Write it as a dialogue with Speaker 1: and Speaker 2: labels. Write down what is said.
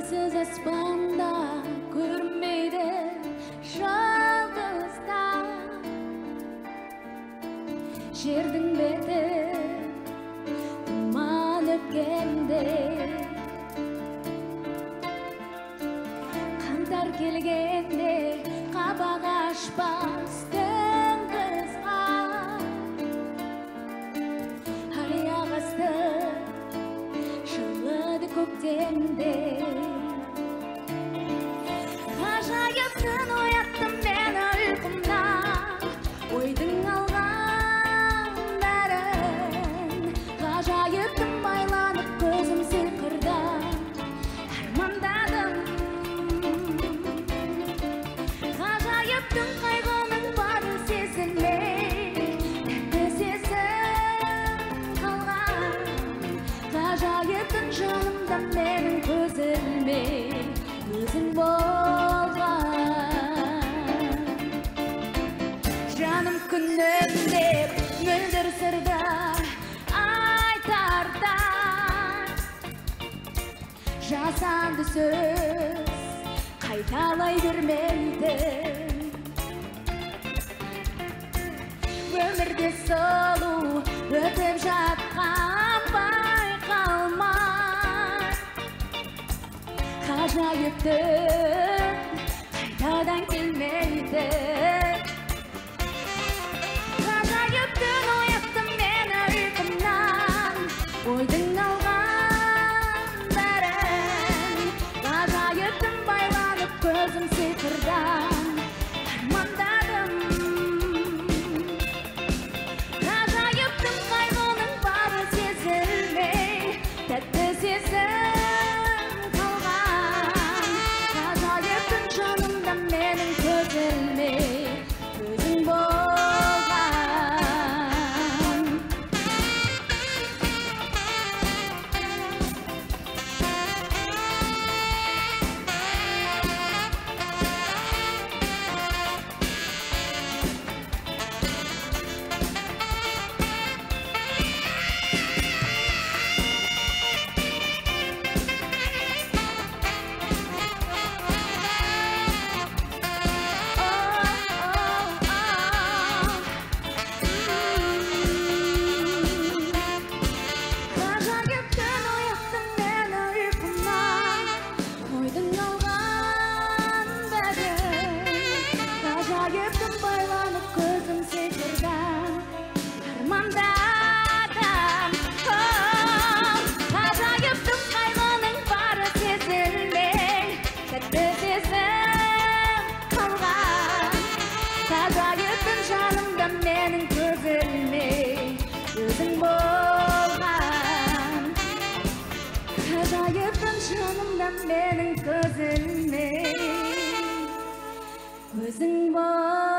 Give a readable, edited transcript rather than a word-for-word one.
Speaker 1: Sensiz aspanda görünmeydi жалғызда. Жердің беті тұман өпкенде, қаңтар келгенде қабақ ашпас түн қызға. Аяқ асты жылыды көктемде, ғажайып түн оятты мені ұйқымнан, ойдың алғандарын. Ғажайып түн байланып көзім сиқырда армандадым. Ғажайып түн қайғының барын сезілмей, тәтті сезім қалған. Ғажайып түн жанымда менің көзілме өзің болған. Жаным күнім деп мөлдір сырды айтарда, жасанды сөз қайталай бермейді. Өмірде сұлу өтіп жатқан байқалмай, ғажайып түн қайтадан келмейді. Ғажайып түн оятты мені ұйқымнан, ойдың алғандарын. Ғажайып түн байланып көзім сиқырдан армандадым. Ғажайып түн қайғының бары сезілмей, тәтті сезім қалған. Ғажайып түн жанымда менің көзілмей өзің болған. Ғажайып түн оятты мені ұйқымнан, ойдың алғандарын. Ғажайып түн байланып көзім сиқырдан армандадым. Ғажайып түн қайғының бары сезілмей, тәтті сезім қалған. Ғажайып түн жанымда менің көзілмей өзің болған. Ғажайып түн жанымда менің көзілмей өзің болған.